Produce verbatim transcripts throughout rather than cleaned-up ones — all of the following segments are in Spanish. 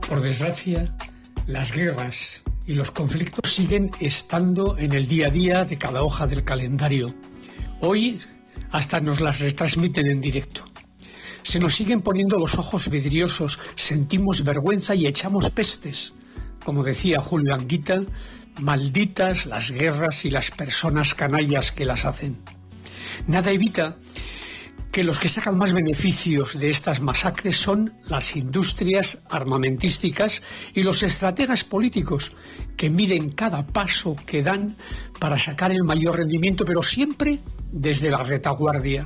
Por desgracia, las guerras y los conflictos siguen estando en el día a día de cada hoja del calendario. Hoy hasta nos las retransmiten en directo. Se nos siguen poniendo los ojos vidriosos, sentimos vergüenza y echamos pestes. Como decía Julio Anguita, malditas las guerras y las personas canallas que las hacen. Nada evita que los que sacan más beneficios de estas masacres son las industrias armamentísticas y los estrategas políticos que miden cada paso que dan para sacar el mayor rendimiento, pero siempre desde la retaguardia.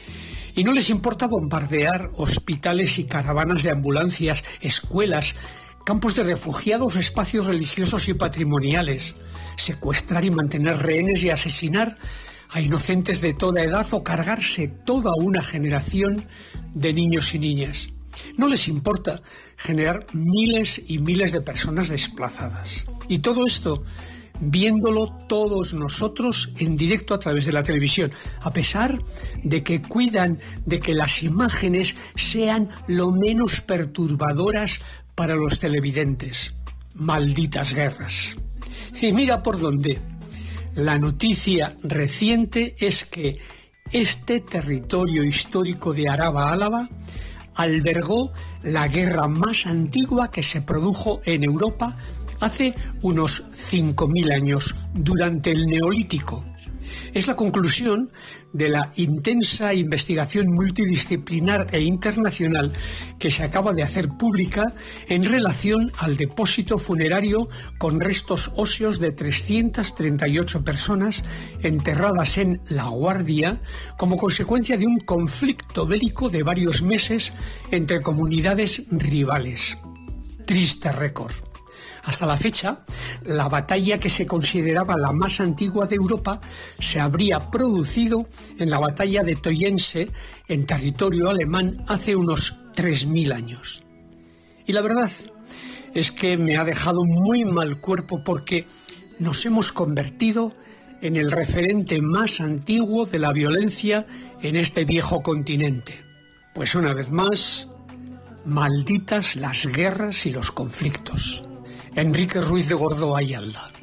Y no les importa bombardear hospitales y caravanas de ambulancias, escuelas, campos de refugiados, espacios religiosos y patrimoniales, secuestrar y mantener rehenes y asesinar a inocentes de toda edad o cargarse toda una generación de niños y niñas. No les importa generar miles y miles de personas desplazadas. Y todo esto viéndolo todos nosotros en directo a través de la televisión, a pesar de que cuidan de que las imágenes sean lo menos perturbadoras para los televidentes. Malditas guerras. Y mira por dónde. La noticia reciente es que este territorio histórico de Araba-Álava albergó la guerra más antigua que se produjo en Europa hace unos cinco mil años, durante el Neolítico. Es la conclusión de la intensa investigación multidisciplinar e internacional que se acaba de hacer pública en relación al depósito funerario con restos óseos de trescientas treinta y ocho personas enterradas en La Guardia como consecuencia de un conflicto bélico de varios meses entre comunidades rivales. Triste récord. Hasta la fecha, la batalla que se consideraba la más antigua de Europa se habría producido en la batalla de Toyense, en territorio alemán, hace unos tres mil años. Y la verdad es que me ha dejado muy mal cuerpo porque nos hemos convertido en el referente más antiguo de la violencia en este viejo continente. Pues una vez más, malditas las guerras y los conflictos. Enrique Ruiz de Gordo Ayala.